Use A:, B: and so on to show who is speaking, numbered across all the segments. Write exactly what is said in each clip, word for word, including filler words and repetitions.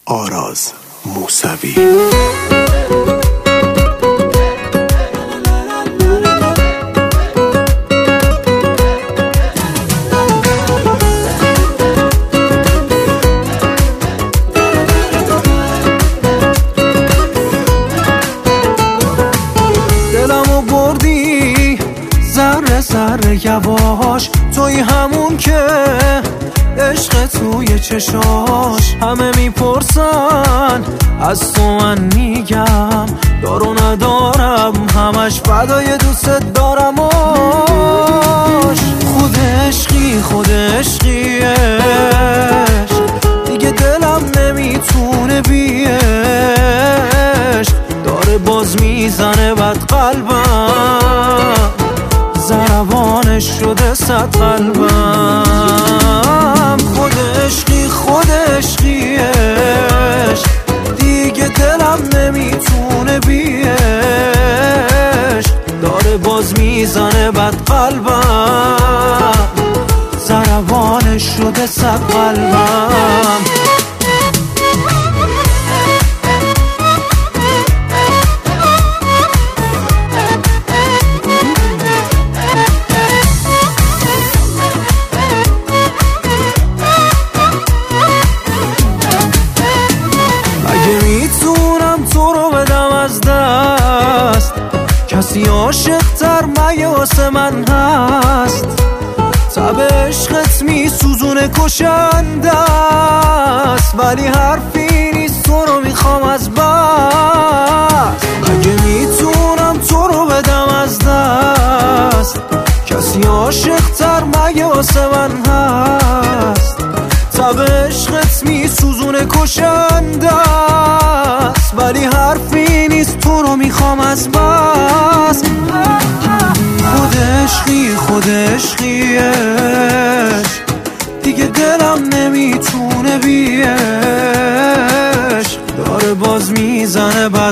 A: آراز موسوی.
B: دلمو بردی ذره ذره یواش، توی همون که عشق توی چشاش. همه میپرسن از تو، من میگم دارو ندارم، همش فدای دوست دارمش. خود عشقی خود عشقیش دیگه دلم نمیتونه بیش، داره باز میزنه بد قلبم، ضربانش شده صد قلبم. خود عشقی خود عشقیش دیگه دلم نمیتونه بیش، داره باز میزنه بد قلبم، ضربانش شده صد قلبم. میتونم تو رو بدم از دست، کسی عاشق تر مگه واسه من هست؟ تب عشقت میسوزونه کشنده است، ولی حرفی نیست تو رو میخوام از بس. مگه میتونم تو رو بدم از دست، کسی عاشق تر مگه واسه من هست؟ تب عشقت میسوزونه کشنده است، ولی حرفی نیست تو رو میخوام از بس. خود عشقی خود عشقیش دیگه دلم نمیتونه بیش، داره باز میزنه بد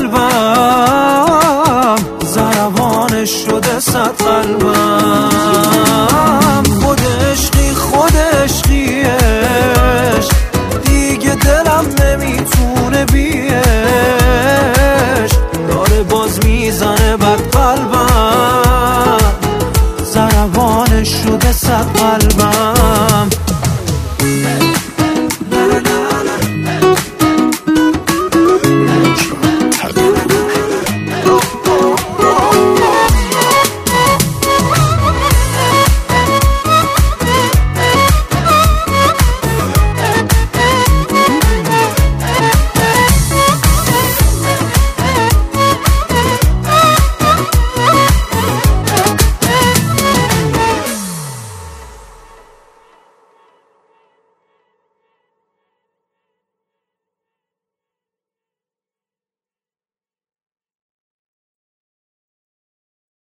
B: قلبم، ضربانش شده صد قلبم. خود عشقی خود عشقیش